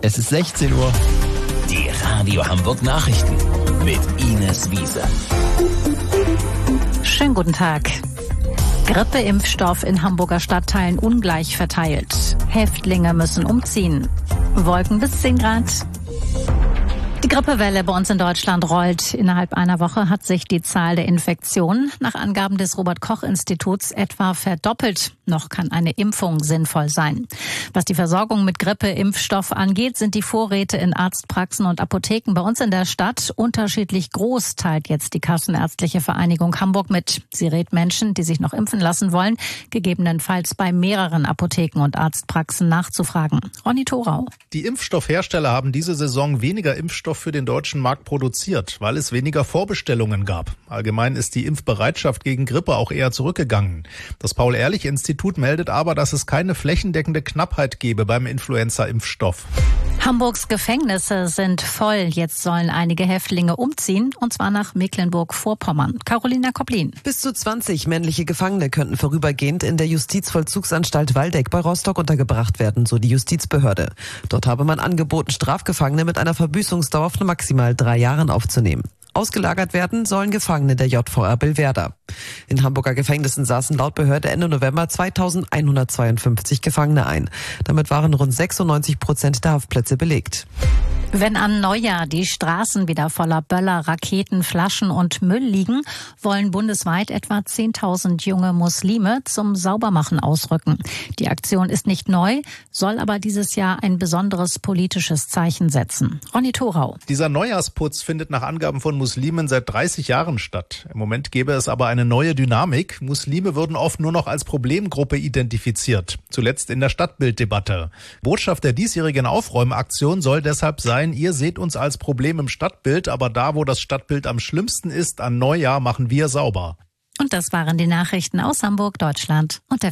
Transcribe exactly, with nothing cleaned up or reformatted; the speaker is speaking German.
Es ist sechzehn Uhr. Die Radio Hamburg Nachrichten mit Ines Wiese. Schönen guten Tag. Grippeimpfstoff in Hamburger Stadtteilen ungleich verteilt. Häftlinge müssen umziehen. Wolken bis zehn Grad. Die Grippewelle bei uns in Deutschland rollt. Innerhalb einer Woche hat sich die Zahl der Infektionen nach Angaben des Robert-Koch-Instituts etwa verdoppelt. Noch kann eine Impfung sinnvoll sein. Was die Versorgung mit Grippeimpfstoff angeht, sind die Vorräte in Arztpraxen und Apotheken bei uns in der Stadt unterschiedlich groß, teilt jetzt die Kassenärztliche Vereinigung Hamburg mit. Sie rät Menschen, die sich noch impfen lassen wollen, gegebenenfalls bei mehreren Apotheken und Arztpraxen nachzufragen. Ronny Thorau. Die Impfstoffhersteller haben diese Saison weniger Impfstoff für den deutschen Markt produziert, weil es weniger Vorbestellungen gab. Allgemein ist die Impfbereitschaft gegen Grippe auch eher zurückgegangen. Das Paul-Ehrlich-Institut meldet aber, dass es keine flächendeckende Knappheit gebe beim Influenza-Impfstoff. Hamburgs Gefängnisse sind voll. Jetzt sollen einige Häftlinge umziehen, und zwar nach Mecklenburg-Vorpommern. Carolina Koplin. Bis zu zwanzig männliche Gefangene könnten vorübergehend in der Justizvollzugsanstalt Waldeck bei Rostock untergebracht werden, so die Justizbehörde. Dort habe man angeboten, Strafgefangene mit einer Verbüßungsdauer von maximal drei Jahren aufzunehmen. Ausgelagert werden sollen Gefangene der J V R Billwerder. In Hamburger Gefängnissen saßen laut Behörde Ende November zweitausendeinhundertzweiundfünfzig Gefangene ein. Damit waren rund sechsundneunzig Prozent der Haftplätze belegt. Wenn an Neujahr die Straßen wieder voller Böller, Raketen, Flaschen und Müll liegen, wollen bundesweit etwa zehntausend junge Muslime zum Saubermachen ausrücken. Die Aktion ist nicht neu, soll aber dieses Jahr ein besonderes politisches Zeichen setzen. Ronny Thorau. Dieser Neujahrsputz findet nach Angaben von Muslimen seit dreißig Jahren statt. Im Moment gäbe es aber eine neue Dynamik. Muslime würden oft nur noch als Problemgruppe identifiziert. Zuletzt in der Stadtbilddebatte. Botschaft der diesjährigen Aufräumaktion soll deshalb sein: Ihr seht uns als Problem im Stadtbild, aber da, wo das Stadtbild am schlimmsten ist, an Neujahr machen wir sauber. Und das waren die Nachrichten aus Hamburg, Deutschland und der